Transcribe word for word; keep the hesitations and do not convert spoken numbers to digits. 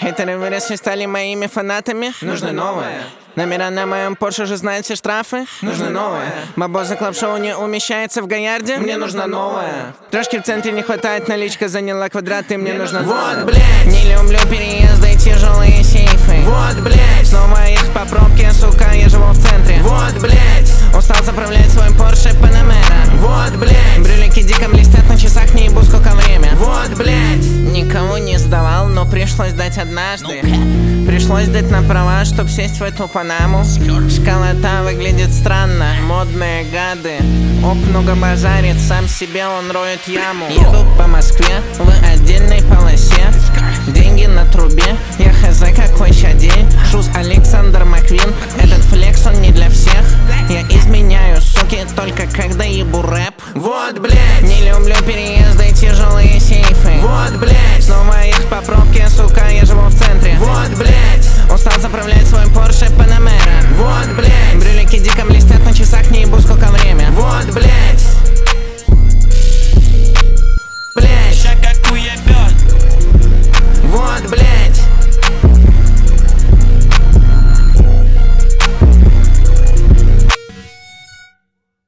Хейтеры выросли, стали моими фанатами. Нужно новое. Номера на моем Порше же знают все штрафы. Нужно новое. Бабоза клаб-шоу не умещается в Гаярде. Мне нужно новое. Трошки в центре не хватает, наличка заняла квадраты. Мне нужно вот, блять. Не люблю переезды и тяжелые сейфы. Вот, блять. Снова ехать по пробке, сука, я живу в центре. Вот, блять. Устал заправлять свой Порше Панамера. Вот, блять. Брюлики дико блестят на часах, не ебу сколько время. Вот, блять. Никого не сдавал, но пришлось дать однажды. Пришлось дать на права, чтоб сесть в эту Панаму. Школота выглядит странно, модные гады. Оп, много базарит, сам себе он роет яму. Еду по Москве в отдельной полосе. Деньги на трубе, я хз какой ща день. Шуз Александр Маквин, этот флекс он не для всех. Я изменяю, суки, только когда ебу рэп. Вот, блядь, не люблю переезды и тяжелые сейфы. Вот, блядь.